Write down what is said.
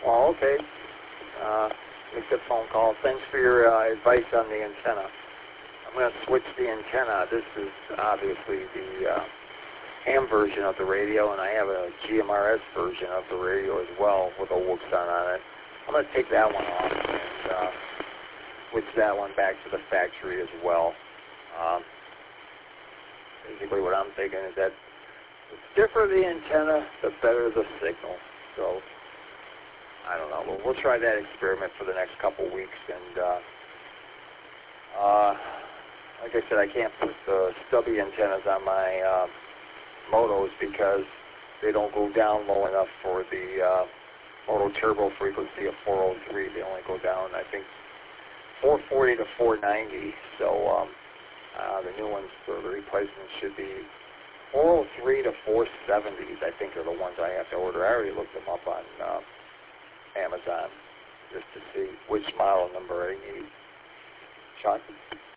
Oh, okay. Make the phone call. Thanks for your advice on the antenna. I'm going to switch the antenna. This is obviously the ham version of the radio, and I have a GMRS version of the radio as well with a Wookson on it. I'm going to take that one off and switch that one back to the factory as well. Basically what I'm thinking is that the stiffer the antenna, the better the signal. So, I don't know. We'll try that experiment for the next couple weeks. And like I said, I can't put the stubby antennas on my motos because they don't go down low enough for the moto turbo frequency of 403. They only go down, I think, 440 to 490. So the new ones for the replacement should be 403 to 470s, I think, are the ones I have to order. I already looked them up on Amazon just to see which model number I need. Sean?